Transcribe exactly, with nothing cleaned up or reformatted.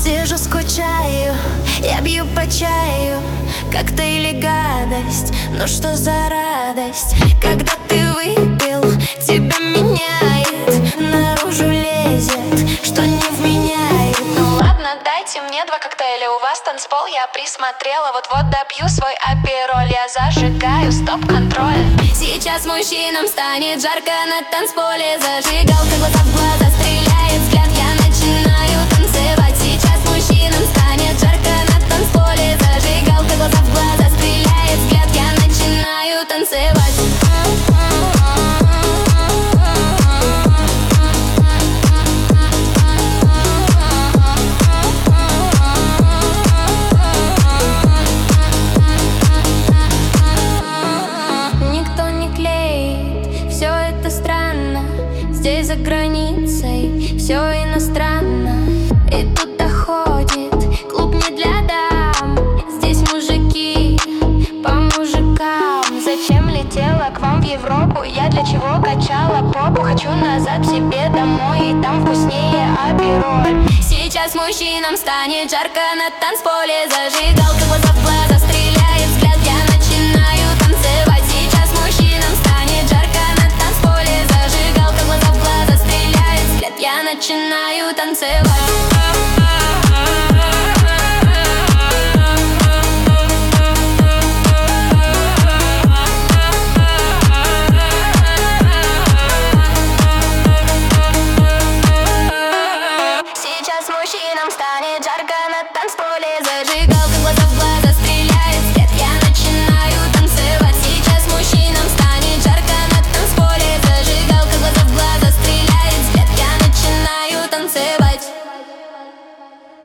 Сижу, скучаю, я бью по чаю. Коктейль и гадость, ну что за радость? Когда ты выпил, тебя меняет, наружу лезет, что не вменяет. Ну ладно, дайте мне два коктейля, у вас танцпол, я присмотрела. Вот-вот допью свой апероль, я зажигаю стоп-контроль. Сейчас мужчинам станет жарко на танцполе. Зажигалка, глаза в глаза, стреляет взгляд, я начинаю танцевать. Сейчас мужчинам станет жарко на танцполе. Зажигалка, глаза в глаза, стреляет взгляд, я начинаю танцевать. Здесь за границей все иностранно, и тут доходит клуб не для дам. Здесь мужики по мужикам. Зачем летела к вам в Европу? Я для чего качала попу? Хочу назад к себе домой, и там вкуснее апероль. Сейчас мужчинам станет жарко на танцполе. Зажигалка, глаза в глаза, стреляет взгляд, я начинаю танцевать. Сейчас мужчинам станет жарко на танцполе. Зажигалка, глаза в глаза, стреляет взгляд, я начинаю танцевать. Сейчас мужчинам станет жарко